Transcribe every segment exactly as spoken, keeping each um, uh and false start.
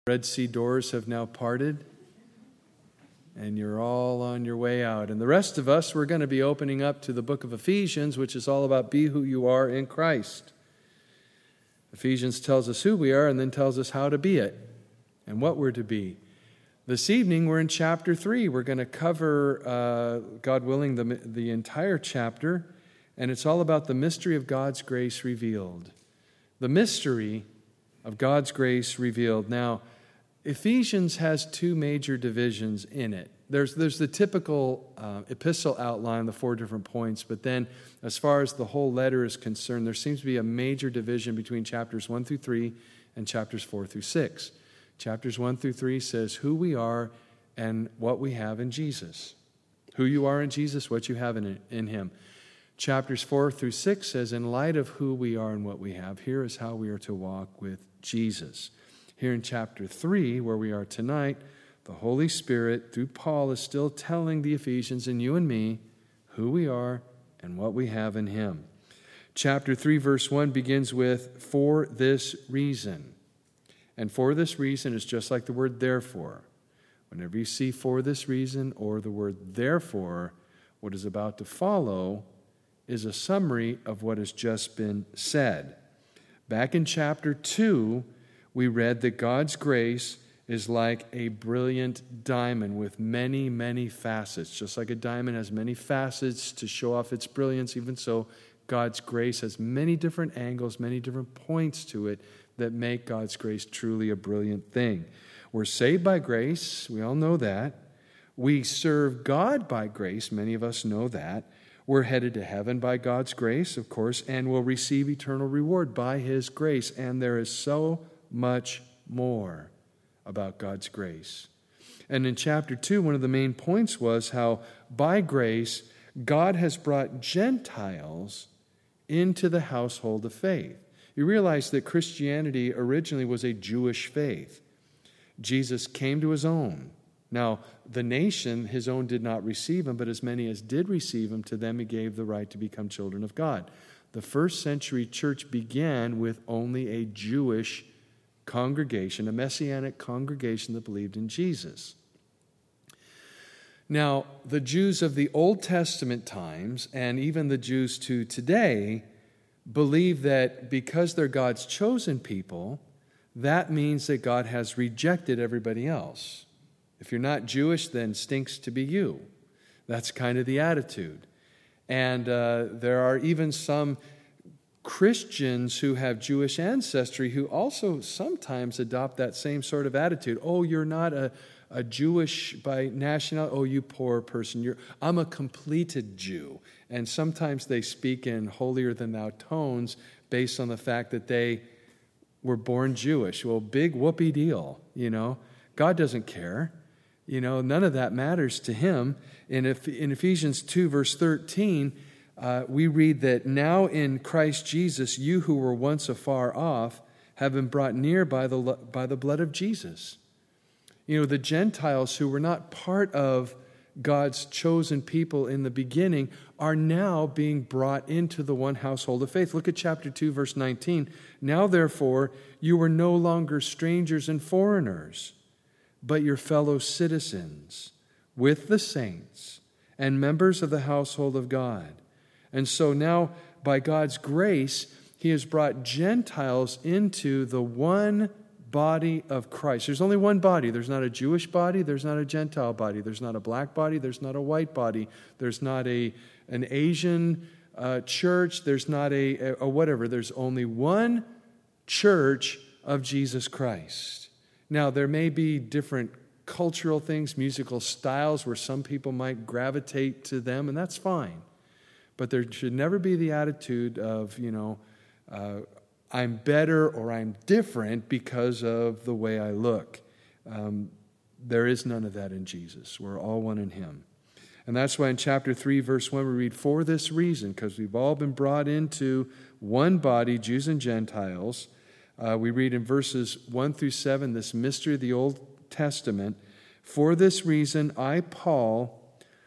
Red Sea doors have now parted, and you're all on your way out. And the rest of us, we're going to be opening up to the book of Ephesians, which is all about be who you are in Christ. Ephesians tells us who we are and then tells us how to be it and what we're to be. This evening, we're in chapter three. We're going to cover, uh, God willing, the, the entire chapter, and it's all about the mystery of God's grace revealed. The mystery of God's grace revealed. Now, Ephesians has two major divisions in it. There's, there's the typical uh, epistle outline, the four different points, but then as far as the whole letter is concerned, there seems to be a major division between chapters one through three and chapters four through six. Chapters one through three says who we are and what we have in Jesus. Who you are in Jesus, what you have in, in Him. Chapters four through six says, in light of who we are and what we have, here is how we are to walk with Jesus. Here in chapter three, where we are tonight, the Holy Spirit, through Paul, is still telling the Ephesians and you and me who we are and what we have in Him. Chapter three, verse one begins with, for this reason. And for this reason is just like the word therefore. Whenever you see for this reason or the word therefore, what is about to follow is a summary of what has just been said. Back in chapter two, we read that God's grace is like a brilliant diamond with many, many facets. Just like a diamond has many facets to show off its brilliance, even so, God's grace has many different angles, many different points to it that make God's grace truly a brilliant thing. We're saved by grace. We all know that. We serve God by grace. Many of us know that. We're headed to heaven by God's grace, of course, and we'll receive eternal reward by His grace. And there is so much more about God's grace. And in chapter two, one of the main points was how by grace, God has brought Gentiles into the household of faith. You realize that Christianity originally was a Jewish faith. Jesus came to His own. Now, the nation, His own did not receive Him, but as many as did receive Him, to them He gave the right to become children of God. The first century church began with only a Jewish congregation, a messianic congregation that believed in Jesus. Now, the Jews of the Old Testament times, and even the Jews to today, believe that because they're God's chosen people, that means that God has rejected everybody else. If you're not Jewish, then stinks to be you. That's kind of the attitude. And uh, there are even some Christians who have Jewish ancestry who also sometimes adopt that same sort of attitude. Oh, you're not a, a Jewish by nationality. Oh, you poor person. You're, I'm a completed Jew. And sometimes they speak in holier-than-thou tones based on the fact that they were born Jewish. Well, big whoopee deal, you know. God doesn't care. You know, none of that matters to Him. In, in Ephesians two, verse thirteen, uh, we read that now in Christ Jesus, you who were once afar off have been brought near by the, by the blood of Jesus. You know, the Gentiles who were not part of God's chosen people in the beginning are now being brought into the one household of faith. Look at chapter two, verse nineteen. Now, therefore, you are no longer strangers and foreigners, but your fellow citizens with the saints and members of the household of God. And so now, by God's grace, He has brought Gentiles into the one body of Christ. There's only one body. There's not a Jewish body. There's not a Gentile body. There's not a black body. There's not a white body. There's not a an Asian uh, church. There's not a, a, a whatever. There's only one church of Jesus Christ. Now, there may be different cultural things, musical styles where some people might gravitate to them, and that's fine. But there should never be the attitude of, you know, uh, I'm better or I'm different because of the way I look. Um, there is none of that in Jesus. We're all one in Him. And that's why in chapter three, verse one, we read, for this reason, because we've all been brought into one body, Jews and Gentiles. Uh, we read in verses one through seven, this mystery of the Old Testament. For this reason, I, Paul,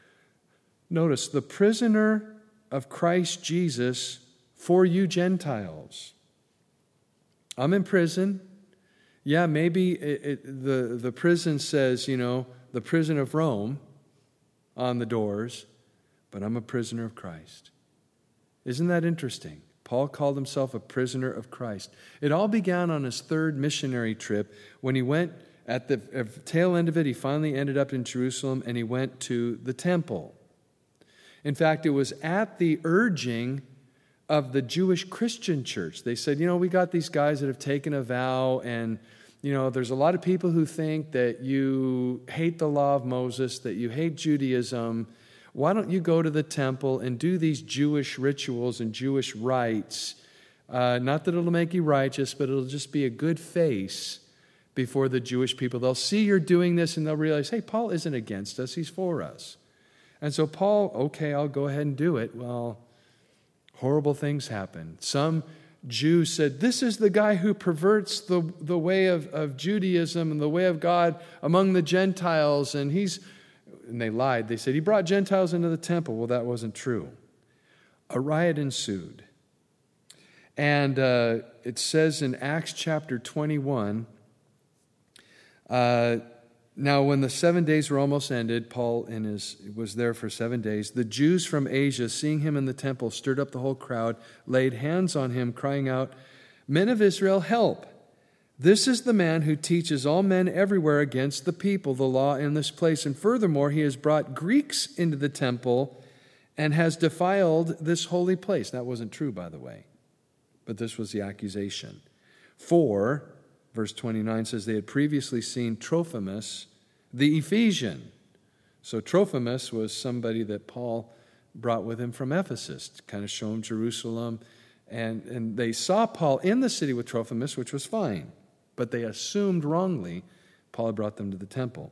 notice, the prisoner of Christ Jesus for you Gentiles. I'm in prison. Yeah, maybe it, it, the, the prison says, you know, the prison of Rome on the doors, but I'm a prisoner of Christ. Isn't that interesting? Paul called himself a prisoner of Christ. It all began on his third missionary trip when he went at the tail end of it. He finally ended up in Jerusalem and he went to the temple. In fact, it was at the urging of the Jewish Christian church. They said, you know, we got these guys that have taken a vow, and, you know, there's a lot of people who think that you hate the law of Moses, that you hate Judaism. Why don't you go to the temple and do these Jewish rituals and Jewish rites? Uh, not that it'll make you righteous, but it'll just be a good face before the Jewish people. They'll see you're doing this and they'll realize, hey, Paul isn't against us, he's for us. And so Paul, okay, I'll go ahead and do it. Well, horrible things happened. Some Jews said, this is the guy who perverts the, the way of, of Judaism and the way of God among the Gentiles, and he's... And they lied. They said, he brought Gentiles into the temple. Well, that wasn't true. A riot ensued. And uh, it says in Acts chapter twenty-one, uh, now when the seven days were almost ended, Paul in his, was there for seven days. The Jews from Asia, seeing him in the temple, stirred up the whole crowd, laid hands on him, crying out, men of Israel, help! This is the man who teaches all men everywhere against the people, the law in this place. And furthermore, he has brought Greeks into the temple and has defiled this holy place. That wasn't true, by the way, but this was the accusation. For, verse twenty-nine says, they had previously seen Trophimus, the Ephesian. So Trophimus was somebody that Paul brought with him from Ephesus to kind of show him Jerusalem. And, and they saw Paul in the city with Trophimus, which was fine. But they assumed wrongly Paul had brought them to the temple.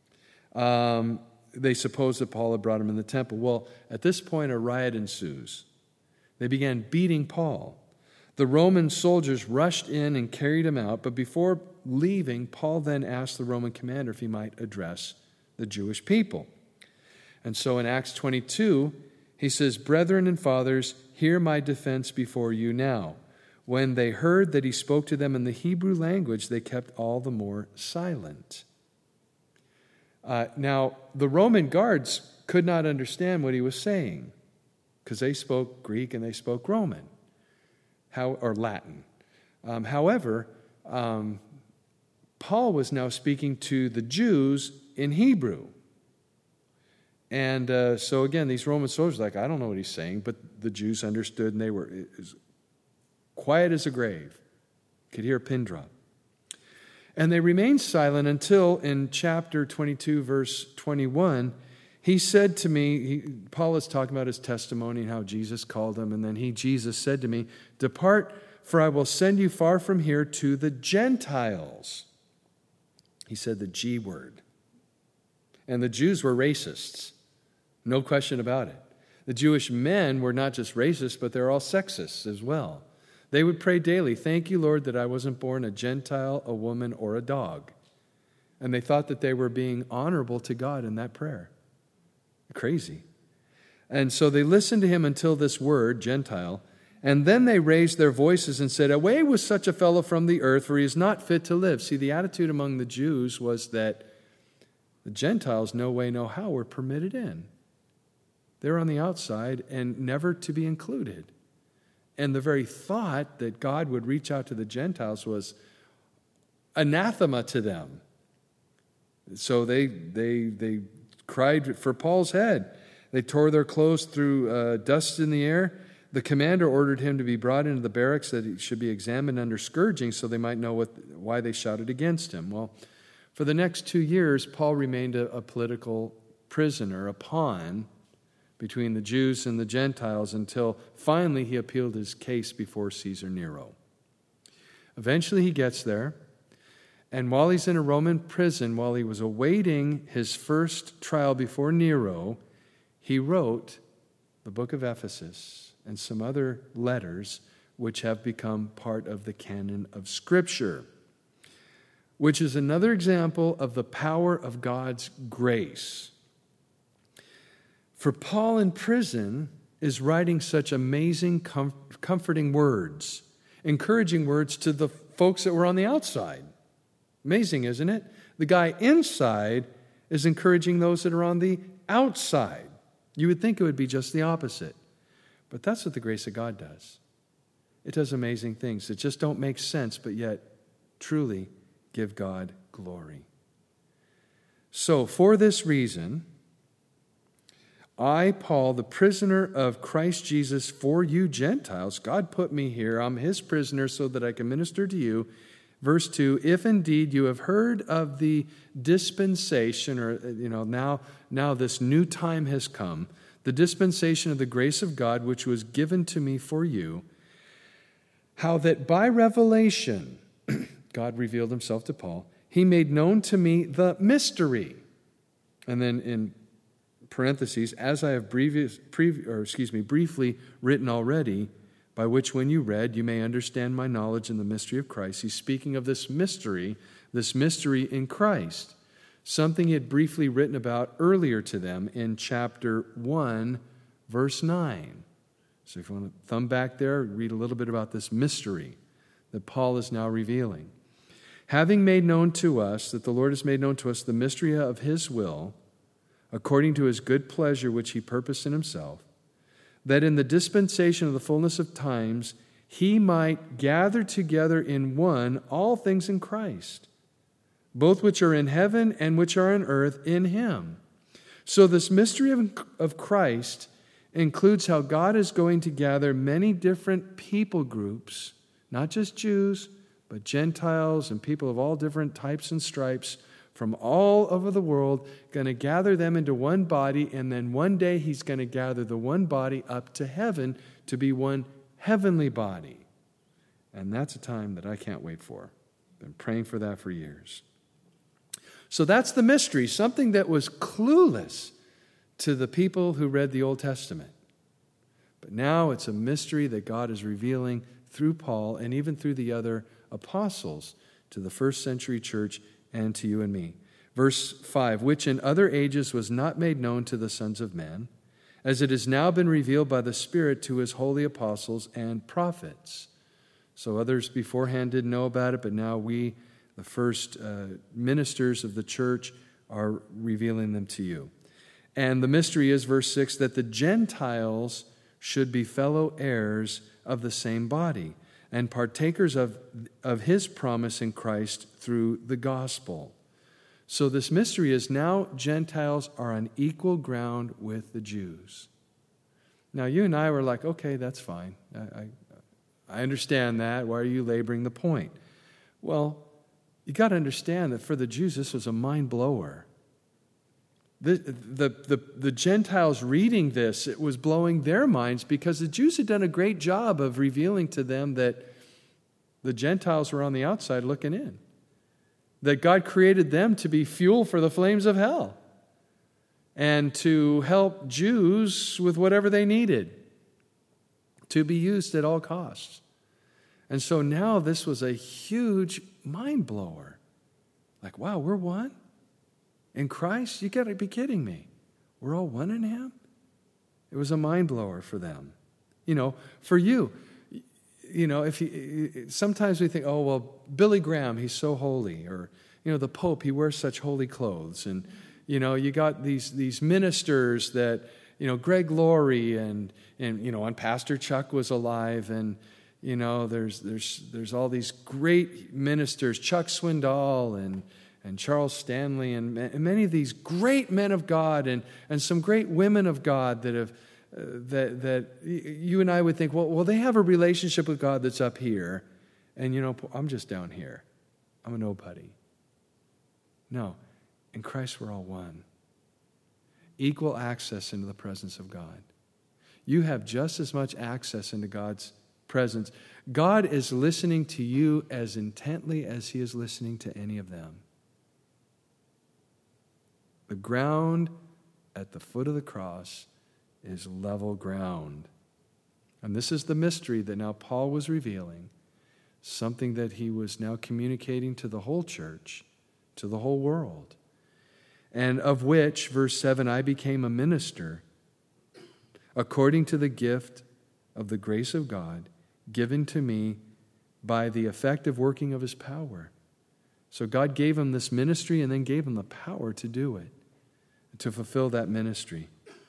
Um, they supposed that Paul had brought them in the temple. Well, at this point, a riot ensues. They began beating Paul. The Roman soldiers rushed in and carried him out. But before leaving, Paul then asked the Roman commander if he might address the Jewish people. And so in Acts twenty-two, he says, brethren and fathers, hear my defense before you now. When they heard that he spoke to them in the Hebrew language, they kept all the more silent. Uh, now, the Roman guards could not understand what he was saying because they spoke Greek and they spoke Roman, how or Latin. Um, however, um, Paul was now speaking to the Jews in Hebrew. And uh, so again, these Roman soldiers were like, I don't know what he's saying, but the Jews understood and they were as quiet as a grave. Could hear a pin drop. And they remained silent until in chapter twenty-two, verse twenty-one, he said to me, he, Paul is talking about his testimony and how Jesus called him, and then he, Jesus, said to me, depart, for I will send you far from here to the Gentiles. He said the G word. And the Jews were racists. No question about it. The Jewish men were not just racist, but they're all sexists as well. They would pray daily, thank you, Lord, that I wasn't born a Gentile, a woman, or a dog. And they thought that they were being honorable to God in that prayer. Crazy. And so they listened to him until this word, Gentile, and then they raised their voices and said, away with such a fellow from the earth, for he is not fit to live. See, the attitude among the Jews was that the Gentiles, no way, no how, were permitted in. They're on the outside and never to be included. And the very thought that God would reach out to the Gentiles was anathema to them. So they they they cried for Paul's head. They tore their clothes through uh, dust in the air. The commander ordered him to be brought into the barracks that he should be examined under scourging so they might know what, why they shouted against him. Well, for the next two years, Paul remained a, a political prisoner, a pawn between the Jews and the Gentiles until finally he appealed his case before Caesar Nero. Eventually he gets there, and while he's in a Roman prison, while he was awaiting his first trial before Nero, he wrote the book of Ephesus and some other letters which have become part of the canon of Scripture, which is another example of the power of God's grace. For Paul in prison is writing such amazing, com- comforting words, encouraging words to the folks that were on the outside. Amazing, isn't it? The guy inside is encouraging those that are on the outside. You would think it would be just the opposite. But that's what the grace of God does. It does amazing things that just don't make sense, but yet truly give God glory. So, for this reason, I, Paul, the prisoner of Christ Jesus for you Gentiles, God put me here, I'm his prisoner so that I can minister to you. Verse two, if indeed you have heard of the dispensation, or, you know, now, now this new time has come, the dispensation of the grace of God, which was given to me for you, how that by revelation, God revealed himself to Paul, he made known to me the mystery. And then in parentheses, as I have previous, previ- or excuse me, briefly written already, by which when you read, you may understand my knowledge in the mystery of Christ. He's speaking of this mystery, this mystery in Christ, something he had briefly written about earlier to them in chapter one, verse nine. So if you want to thumb back there, read a little bit about this mystery that Paul is now revealing. Having made known to us, that the Lord has made known to us the mystery of his will, according to his good pleasure which he purposed in himself, that in the dispensation of the fullness of times he might gather together in one all things in Christ, both which are in heaven and which are on earth in him. So this mystery of, of Christ includes how God is going to gather many different people groups, not just Jews, but Gentiles and people of all different types and stripes from all over the world, going to gather them into one body, and then one day he's going to gather the one body up to heaven to be one heavenly body. And that's a time that I can't wait for. Been praying for that for years. So that's the mystery, something that was clueless to the people who read the Old Testament. But now it's a mystery that God is revealing through Paul and even through the other apostles to the first century church and to you and me. Verse five, which in other ages was not made known to the sons of men, as it has now been revealed by the Spirit to his holy apostles and prophets. So others beforehand didn't know about it, but now we, the first uh, ministers of the church, are revealing them to you. And the mystery is, verse six, that the Gentiles should be fellow heirs of the same body, and partakers of, of his promise in Christ through the gospel. So this mystery is now Gentiles are on equal ground with the Jews. Now you and I were like, okay, that's fine. I, I, I understand that. Why are you laboring the point? Well, you got to understand that for the Jews, this was a mind blower. The, the, the, the Gentiles reading this, it was blowing their minds because the Jews had done a great job of revealing to them that the Gentiles were on the outside looking in. That God created them to be fuel for the flames of hell and to help Jews with whatever they needed to be used at all costs. And so now this was a huge mind blower. Like, wow, we're one? In Christ? You got to be kidding me. We're all one in him? It was a mind blower for them. You know, for you, you know, if you, sometimes we think, oh, well, Billy Graham, he's so holy. Or, you know, the Pope, he wears such holy clothes. And, you know, you got these these ministers that, you know, Greg Laurie and, and you know, and Pastor Chuck was alive. And, you know, there's there's there's all these great ministers, Chuck Swindoll and and Charles Stanley, and, and many of these great men of God, and, and some great women of God that have uh, that that you and I would think, well, well, they have a relationship with God that's up here, and you know, I'm just down here. I'm a nobody. No, in Christ we're all one. Equal access into the presence of God. You have just as much access into God's presence. God is listening to you as intently as he is listening to any of them. The ground at the foot of the cross is level ground. And this is the mystery that now Paul was revealing, something that he was now communicating to the whole church, to the whole world, and of which, verse seven, I became a minister according to the gift of the grace of God given to me by the effective working of his power. So God gave him this ministry and then gave him the power to do it, to fulfill that ministry.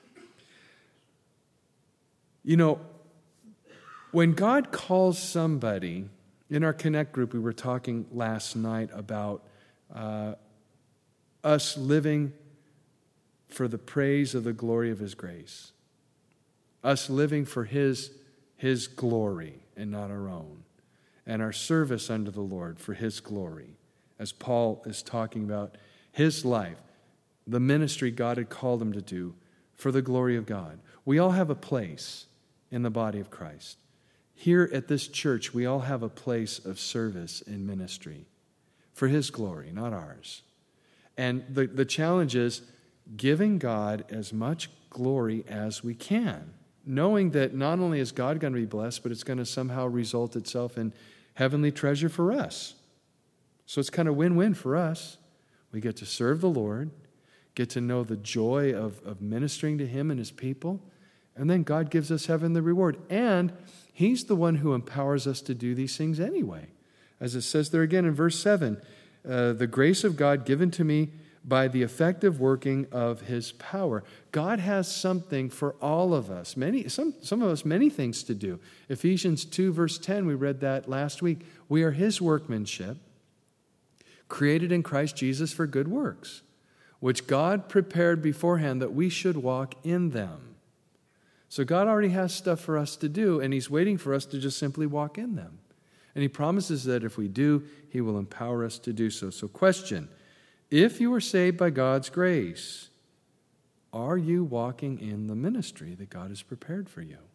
You know, when God calls somebody, in our Connect group, we were talking last night about uh, us living for the praise of the glory of His grace. Us living for His, His glory and not our own. And our service unto the Lord for His glory. As Paul is talking about his life, the ministry God had called him to do for the glory of God. We all have a place in the body of Christ. Here at this church, we all have a place of service in ministry for His glory, not ours. And the, the challenge is giving God as much glory as we can, knowing that not only is God going to be blessed, but it's going to somehow result itself in heavenly treasure for us. So it's kind of win-win for us. We get to serve the Lord, get to know the joy of, of ministering to Him and His people, and then God gives us heavenly reward. And He's the one who empowers us to do these things anyway. As it says there again in verse seven, uh, the grace of God given to me by the effective working of His power. God has something for all of us, many, some, some of us, many things to do. Ephesians two, verse ten, we read that last week. We are His workmanship, created in Christ Jesus for good works, which God prepared beforehand that we should walk in them. So God already has stuff for us to do, and He's waiting for us to just simply walk in them. And He promises that if we do, He will empower us to do so. So question, if you were saved by God's grace, are you walking in the ministry that God has prepared for you?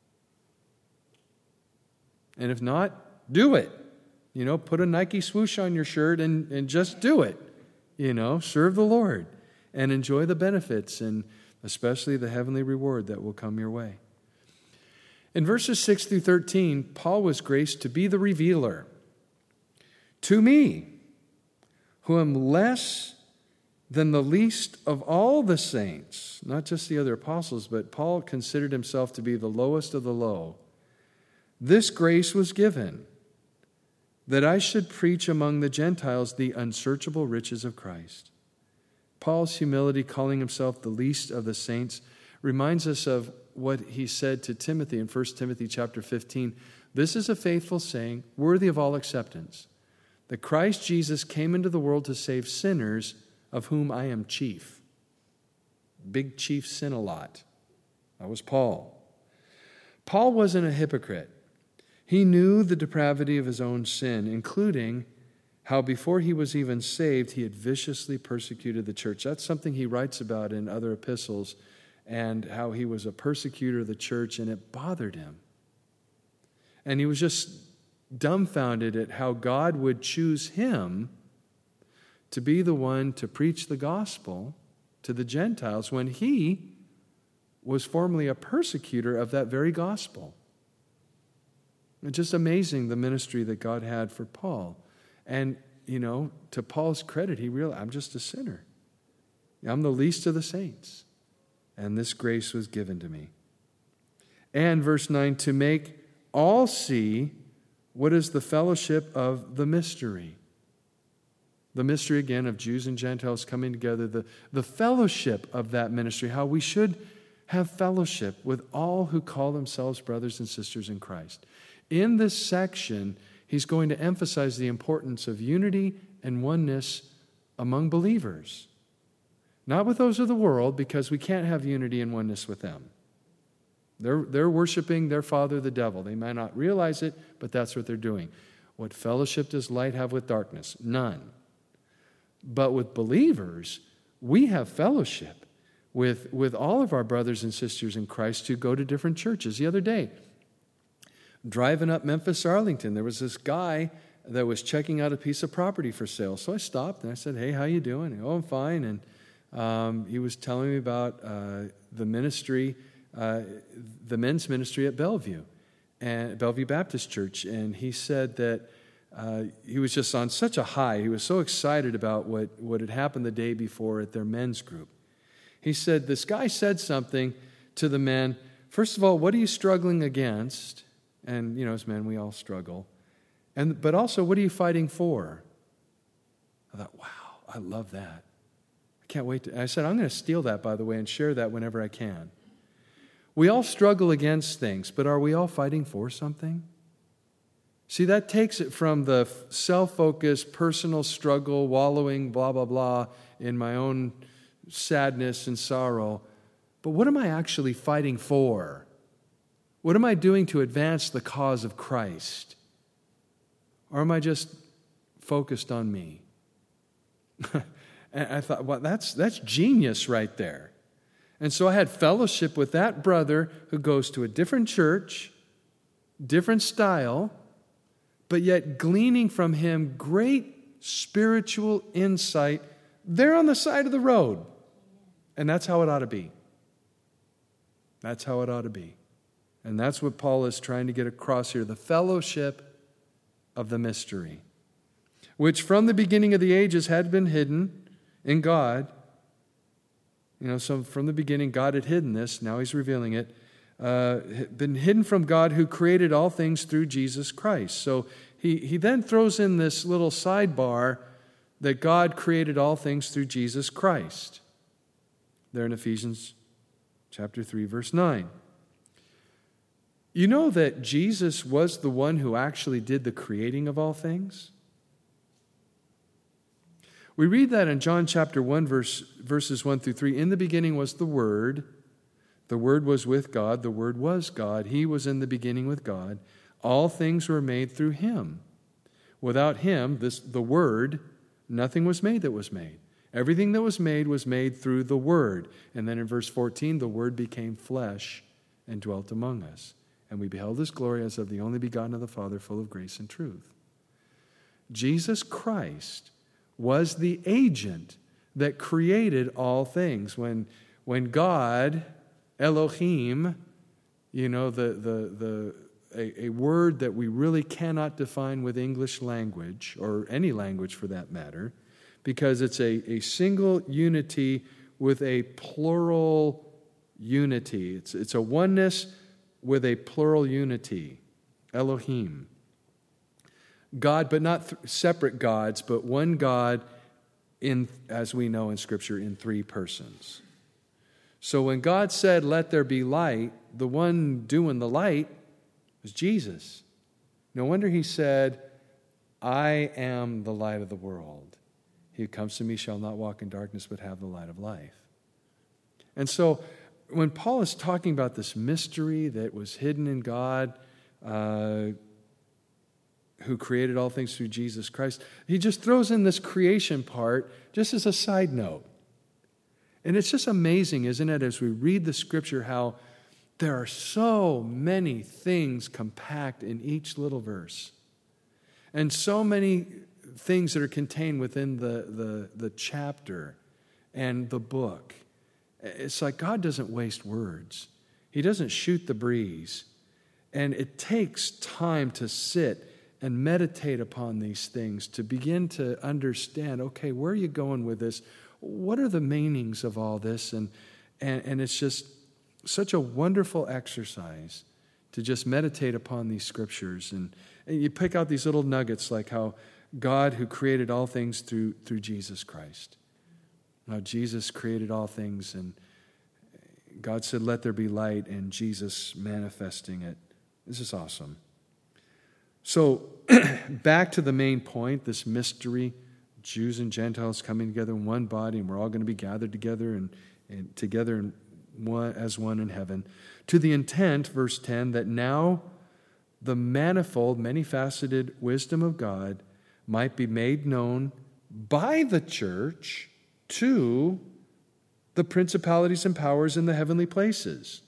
And if not, do it. You know, put a Nike swoosh on your shirt and, and just do it. You know, serve the Lord and enjoy the benefits and especially the heavenly reward that will come your way. In verses six through thirteen, Paul was graced to be the revealer. To me, who am less than the least of all the saints, not just the other apostles, but Paul considered himself to be the lowest of the low, this grace was given, that I should preach among the Gentiles the unsearchable riches of Christ. Paul's humility, calling himself the least of the saints, reminds us of what he said to Timothy in First Timothy chapter fifteen. This is a faithful saying, worthy of all acceptance, that Christ Jesus came into the world to save sinners, of whom I am chief. Big chief sin-a-lot. That was Paul. Paul wasn't a hypocrite. He knew the depravity of his own sin, including how before he was even saved, he had viciously persecuted the church. That's something he writes about in other epistles, and how he was a persecutor of the church, and it bothered him. And he was just dumbfounded at how God would choose him to be the one to preach the gospel to the Gentiles when he was formerly a persecutor of that very gospel. It's just amazing the ministry that God had for Paul. And, you know, to Paul's credit, he realized, I'm just a sinner. I'm the least of the saints. And this grace was given to me. And verse nine, to make all see what is the fellowship of the mystery. The mystery, again, of Jews and Gentiles coming together. The, the fellowship of that ministry. How we should have fellowship with all who call themselves brothers and sisters in Christ. In this section, he's going to emphasize the importance of unity and oneness among believers. Not with those of the world, because we can't have unity and oneness with them. They're, they're worshiping their father, the devil. They might not realize it, but that's what they're doing. What fellowship does light have with darkness? None. But with believers, we have fellowship with, with all of our brothers and sisters in Christ who go to different churches. The other day, driving up Memphis, Arlington, there was this guy that was checking out a piece of property for sale. So I stopped and I said, hey, how you doing? Oh, I'm fine. And um, he was telling me about uh, the ministry, uh, the men's ministry at Bellevue, and Bellevue Baptist Church. And he said that uh, he was just on such a high. He was so excited about what, what had happened the day before at their men's group. He said, this guy said something to the men. First of all, what are you struggling against? And, you know, as men, we all struggle. And but also, what are you fighting for? I thought, wow, I love that. I can't wait to, I said, I'm going to steal that, by the way, and share that whenever I can. We all struggle against things, but are we all fighting for something? See, that takes it from the self-focused, personal struggle, wallowing, blah, blah, blah, in my own sadness and sorrow. But what am I actually fighting for? What am I doing to advance the cause of Christ? Or am I just focused on me? And I thought, well, that's, that's genius right there. And so I had fellowship with that brother who goes to a different church, different style, but yet gleaning from him great spiritual insight there on the side of the road. And that's how it ought to be. That's how it ought to be. And that's what Paul is trying to get across here, the fellowship of the mystery, which from the beginning of the ages had been hidden in God. You know, so from the beginning, God had hidden this. Now he's revealing it. Uh, been hidden from God who created all things through Jesus Christ. So he, he then throws in this little sidebar that God created all things through Jesus Christ. There in Ephesians chapter three, verse nine. You know that Jesus was the one who actually did the creating of all things? We read that in John chapter one, verse, verses one through three. In the beginning was the Word. The Word was with God. The Word was God. He was in the beginning with God. All things were made through Him. Without Him, this, the Word, nothing was made that was made. Everything that was made was made through the Word. And then in verse fourteen, the Word became flesh and dwelt among us. And we beheld His glory as of the only begotten of the Father, full of grace and truth. Jesus Christ was the agent that created all things. When, when God, Elohim, you know, the, the, the, a, a word that we really cannot define with English language, or any language for that matter, because it's a, a single unity with a plural unity. It's, it's a oneness with a plural unity. Elohim. God, but not th- separate gods, but one God in, as we know in Scripture, in three persons. So when God said, "Let there be light," the one doing the light was Jesus. No wonder He said, "I am the light of the world. He who comes to me shall not walk in darkness, but have the light of life." And so when Paul is talking about this mystery that was hidden in God, uh, who created all things through Jesus Christ, he just throws in this creation part just as a side note. And it's just amazing, isn't it, as we read the Scripture, how there are so many things compact in each little verse. And so many things that are contained within the, the, the chapter and the book. It's like God doesn't waste words. He doesn't shoot the breeze. And it takes time to sit and meditate upon these things, to begin to understand, okay, where are you going with this? What are the meanings of all this? And, and, and it's just such a wonderful exercise to just meditate upon these Scriptures. And, and you pick out these little nuggets like how God who created all things through, through Jesus Christ. How Jesus created all things, and God said, "Let there be light," and Jesus manifesting it. This is awesome. So, back to the main point, this mystery, Jews and Gentiles coming together in one body, and we're all going to be gathered together and, and together in one, as one in heaven. To the intent, verse ten, that now the manifold, many-faceted wisdom of God might be made known by the church to the principalities and powers in the heavenly places.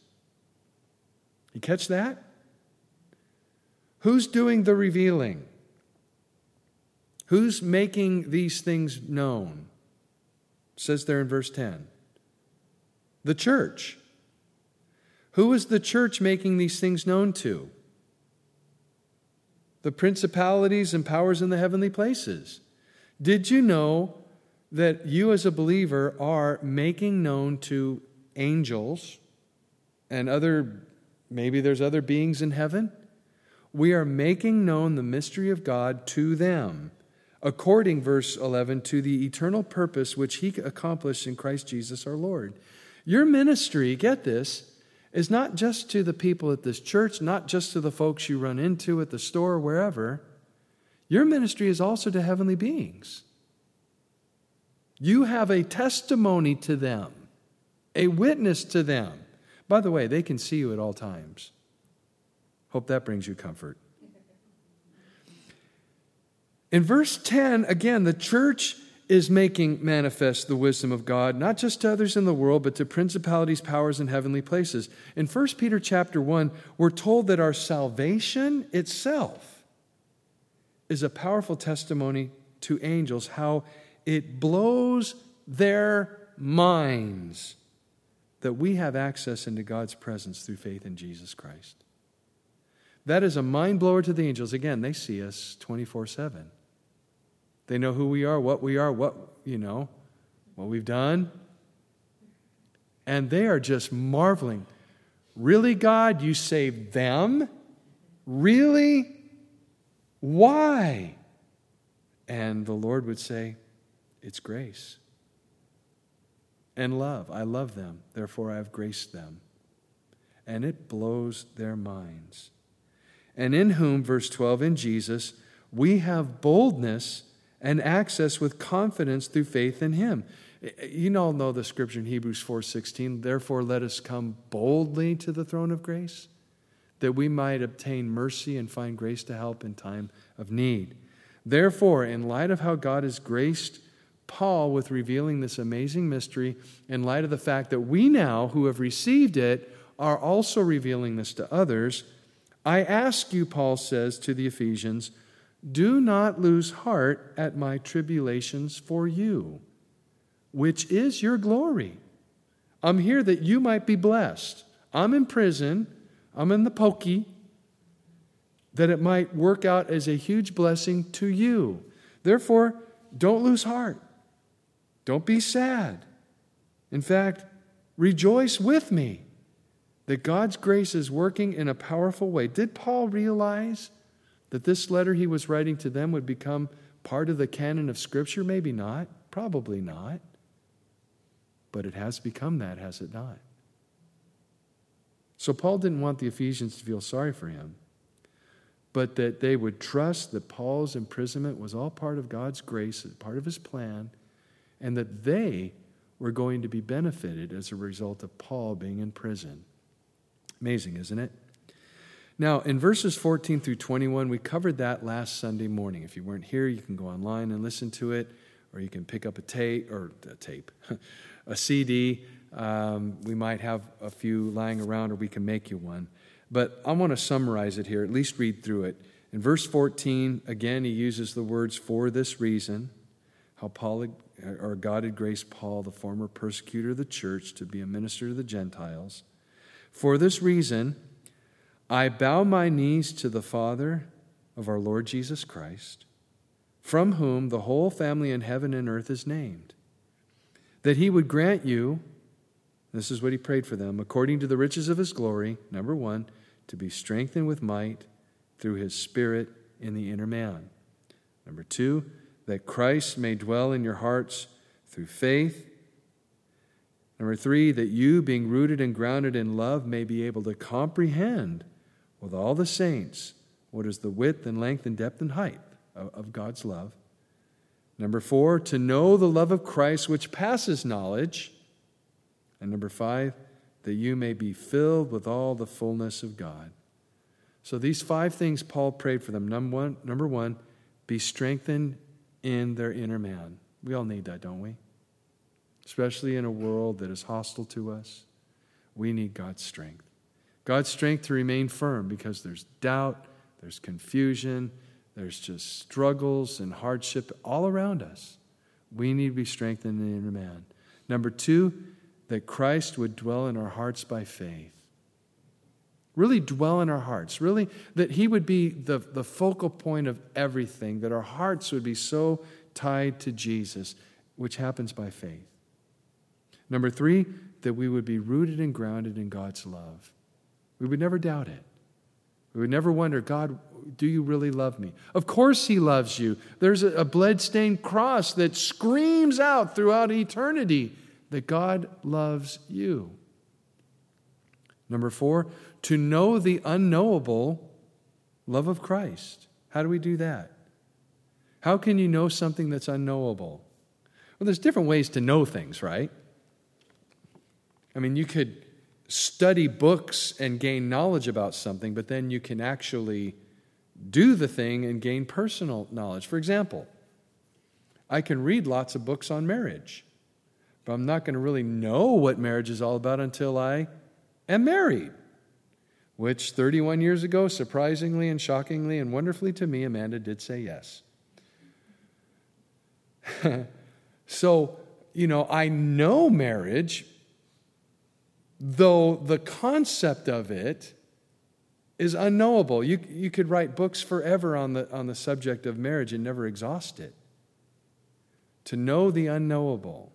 You catch that? Who's doing the revealing? Who's making these things known? It says there in verse ten. The church. Who is the church making these things known to? The principalities and powers in the heavenly places. Did you know that you as a believer are making known to angels and other, maybe there's other beings in heaven? We are making known the mystery of God to them. according, verse eleven, to the eternal purpose which he accomplished in Christ Jesus our Lord. Your ministry, get this, is not just to the people at this church, not just to the folks you run into at the store, wherever. Your ministry is also to heavenly beings. You have a testimony to them, a witness to them. By the way, they can see you at all times. Hope that brings you comfort. In verse ten, again, the church is making manifest the wisdom of God, not just to others in the world, but to principalities, powers, and heavenly places. In First Peter chapter one, we're told that our salvation itself is a powerful testimony to angels, how it blows their minds that we have access into God's presence through faith in Jesus Christ. That is a mind blower to the angels. Again, they see us twenty-four seven. They know who we are, what we are, what, you know, what we've done. And they are just marveling. Really, God, you saved them? Really? Why? And the Lord would say, it's grace and love. I love them, therefore I have graced them. And it blows their minds. And in whom, verse twelve, in Jesus, we have boldness and access with confidence through faith in him. You all know the scripture in Hebrews four sixteen, therefore let us come boldly to the throne of grace, that we might obtain mercy and find grace to help in time of need. Therefore, in light of how God has graced Paul with revealing this amazing mystery, in light of the fact that we now, who have received it, are also revealing this to others, I ask you, Paul says to the Ephesians, do not lose heart at my tribulations for you, which is your glory. I'm here that you might be blessed. I'm in prison. I'm in the pokey. That it might work out as a huge blessing to you. Therefore, don't lose heart. Don't be sad. In fact, rejoice with me that God's grace is working in a powerful way. Did Paul realize that this letter he was writing to them would become part of the canon of Scripture? Maybe not. Probably not. But it has become that, has it not? So Paul didn't want the Ephesians to feel sorry for him, but that they would trust that Paul's imprisonment was all part of God's grace, part of his plan, and that they were going to be benefited as a result of Paul being in prison. Amazing, isn't it? Now, in verses fourteen through twenty-one, we covered that last Sunday morning. If you weren't here, you can go online and listen to it, or you can pick up a tape, or a tape, a C D. Um, we might have a few lying around, or we can make you one. But I want to summarize it here, at least read through it. In verse fourteen, again, he uses the words "for this reason," how Paul had, or God had graced Paul, the former persecutor of the church, to be a minister to the Gentiles. For this reason, I bow my knees to the Father of our Lord Jesus Christ, from whom the whole family in heaven and earth is named, that he would grant you, this is what he prayed for them, according to the riches of his glory, number one, to be strengthened with might through his Spirit in the inner man. Number two, that Christ may dwell in your hearts through faith. Number three, that you, being rooted and grounded in love, may be able to comprehend with all the saints what is the width and length and depth and height of, of God's love. Number four, to know the love of Christ which passes knowledge. And number five, that you may be filled with all the fullness of God. So these five things Paul prayed for them. Number one, number one, be strengthened in their inner man. We all need that, don't we? Especially in a world that is hostile to us. We need God's strength. God's strength to remain firm, because there's doubt, there's confusion, there's just struggles and hardship all around us. We need to be strengthened in the inner man. Number two, that Christ would dwell in our hearts by faith. Really dwell in our hearts. Really, that he would be the, the focal point of everything, that our hearts would be so tied to Jesus, which happens by faith. Number three, that we would be rooted and grounded in God's love. We would never doubt it. We would never wonder, God, do you really love me? Of course he loves you. There's a blood-stained cross that screams out throughout eternity that God loves you. Number four, to know the unknowable love of Christ. How do we do that? How can you know something that's unknowable? Well, there's different ways to know things, right? I mean, you could study books and gain knowledge about something, but then you can actually do the thing and gain personal knowledge. For example, I can read lots of books on marriage, but I'm not going to really know what marriage is all about until I am married, which thirty-one years ago, surprisingly and shockingly and wonderfully to me, Amanda did say yes. So, you know, I know marriage, though the concept of it is unknowable. You, you could write books forever on the, on the subject of marriage and never exhaust it. To know the unknowable.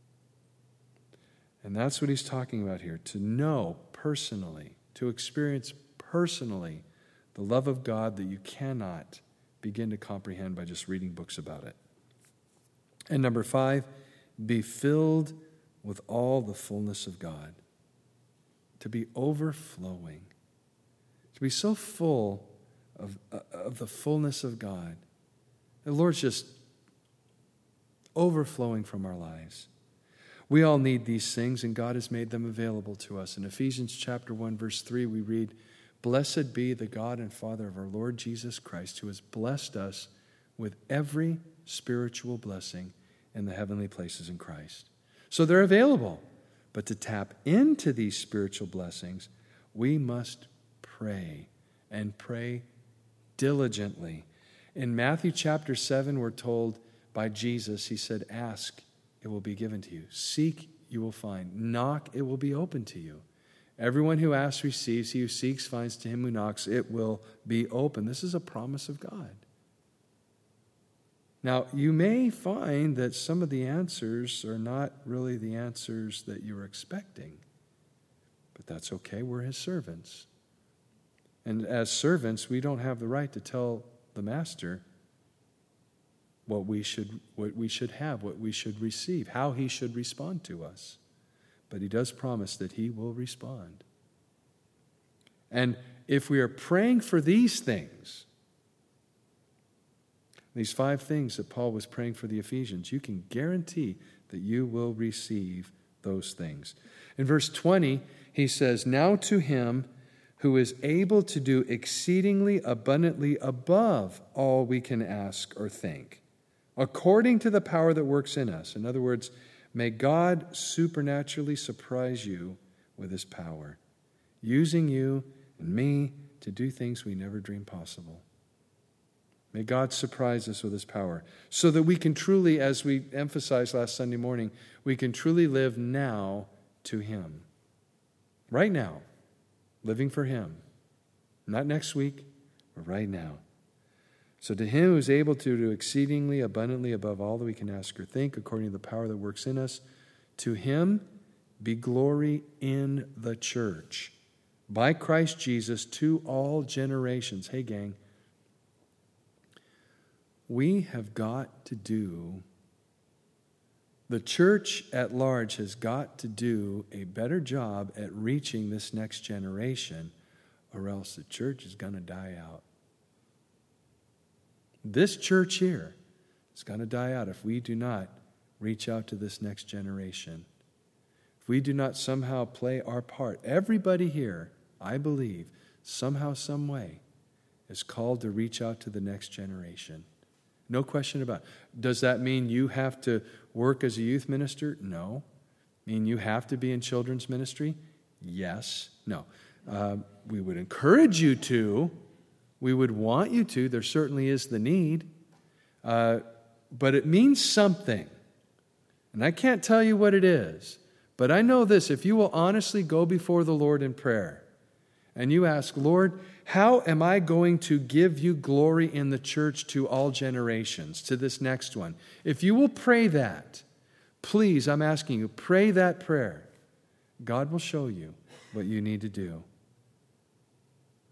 And that's what he's talking about here. To know personally, to experience personally the love of God that you cannot begin to comprehend by just reading books about it. And number five, be filled with all the fullness of God. To be overflowing. To be so full of, uh, of the fullness of God. The Lord's just overflowing from our lives. We all need these things, and God has made them available to us. In Ephesians chapter one, verse three, we read, "Blessed be the God and Father of our Lord Jesus Christ, who has blessed us with every spiritual blessing in the heavenly places in Christ." So they're available. But to tap into these spiritual blessings, we must pray, and pray diligently. In Matthew chapter seven, we're told by Jesus, he said, "Ask, it will be given to you. Seek, you will find. Knock, it will be open to you. Everyone who asks receives. He who seeks finds. To him who knocks, it will be open." This is a promise of God. Now, you may find that some of the answers are not really the answers that you were expecting. But that's okay. We're his servants. And as servants, we don't have the right to tell the master what we should what we should have, what we should receive, how he should respond to us. But he does promise that he will respond. And if we are praying for these things, these five things that Paul was praying for the Ephesians, you can guarantee that you will receive those things. In verse twenty, he says, "Now to him who is able to do exceedingly abundantly above all we can ask or think, according to the power that works in us." In other words, may God supernaturally surprise you with his power, using you and me to do things we never dreamed possible. May God surprise us with his power so that we can truly, as we emphasized last Sunday morning, we can truly live now to him. Right now, living for him. Not next week, but right now. So to him who is able to do exceedingly abundantly above all that we can ask or think, according to the power that works in us, to him be glory in the church, by Christ Jesus, to all generations. Hey, gang. We have got to do, the church at large has got to do a better job at reaching this next generation, or else the church is going to die out. This church here is going to die out if we do not reach out to this next generation. If we do not somehow play our part. Everybody here, I believe, somehow, some way, is called to reach out to the next generation. No question about it. Does that mean you have to work as a youth minister? No. Mean you have to be in children's ministry? Yes. No. Uh, we would encourage you to. We would want you to. There certainly is the need. Uh, but it means something. And I can't tell you what it is. But I know this. If you will honestly go before the Lord in prayer, and you ask, "Lord, how am I going to give you glory in the church to all generations, to this next one?" If you will pray that, please, I'm asking you, pray that prayer. God will show you what you need to do.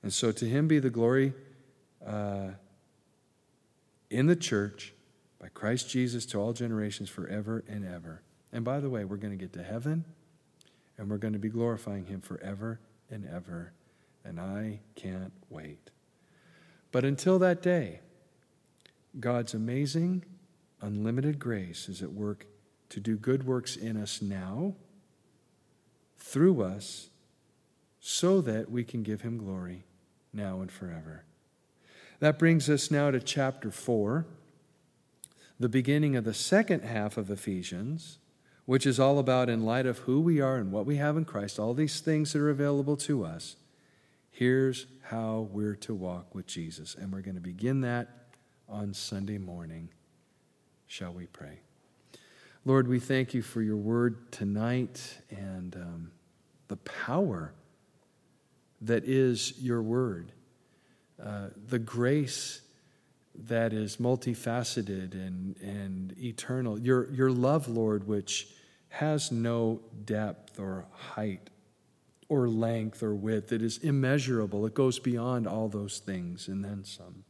And so to him be the glory uh, in the church by Christ Jesus to all generations forever and ever. And by the way, we're going to get to heaven and we're going to be glorifying him forever and ever. And I can't wait. But until that day, God's amazing, unlimited grace is at work to do good works in us now, through us, so that we can give him glory now and forever. That brings us now to chapter four, the beginning of the second half of Ephesians, which is all about, in light of who we are and what we have in Christ, all these things that are available to us, here's how we're to walk with Jesus. And we're going to begin that on Sunday morning. Shall we pray? Lord, we thank you for your word tonight and um, the power that is your word, uh, the grace that is multifaceted and, and eternal, your, your love, Lord, which has no depth or height or length or width. It is immeasurable. It goes beyond all those things and then some.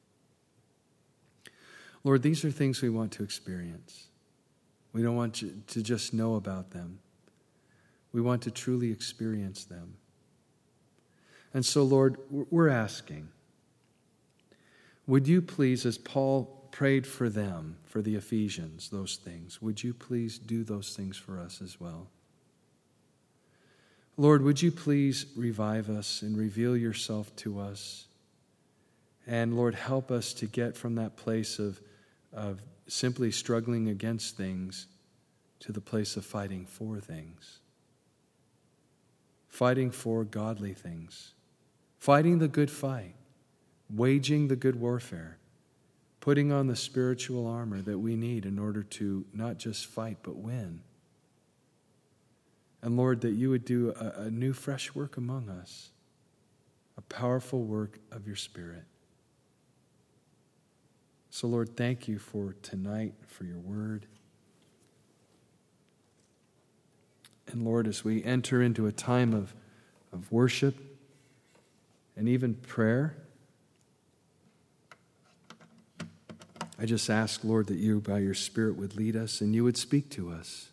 Lord, these are things we want to experience. We don't want to just know about them. We want to truly experience them. And so, Lord, we're asking, would you please, as Paul prayed for them, for the Ephesians, those things, would you please do those things for us as well? Lord, would you please revive us and reveal yourself to us? And Lord, help us to get from that place of, of simply struggling against things to the place of fighting for things. Fighting for godly things. Fighting the good fight. Waging the good warfare. Putting on the spiritual armor that we need in order to not just fight but win. And Lord, that you would do a, a new fresh work among us. A powerful work of your Spirit. So Lord, thank you for tonight, for your word. And Lord, as we enter into a time of, of worship and even prayer, I just ask, Lord, that you, by your Spirit, would lead us and you would speak to us.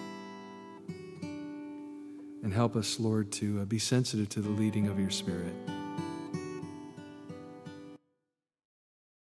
And help us, Lord, to be sensitive to the leading of your Spirit.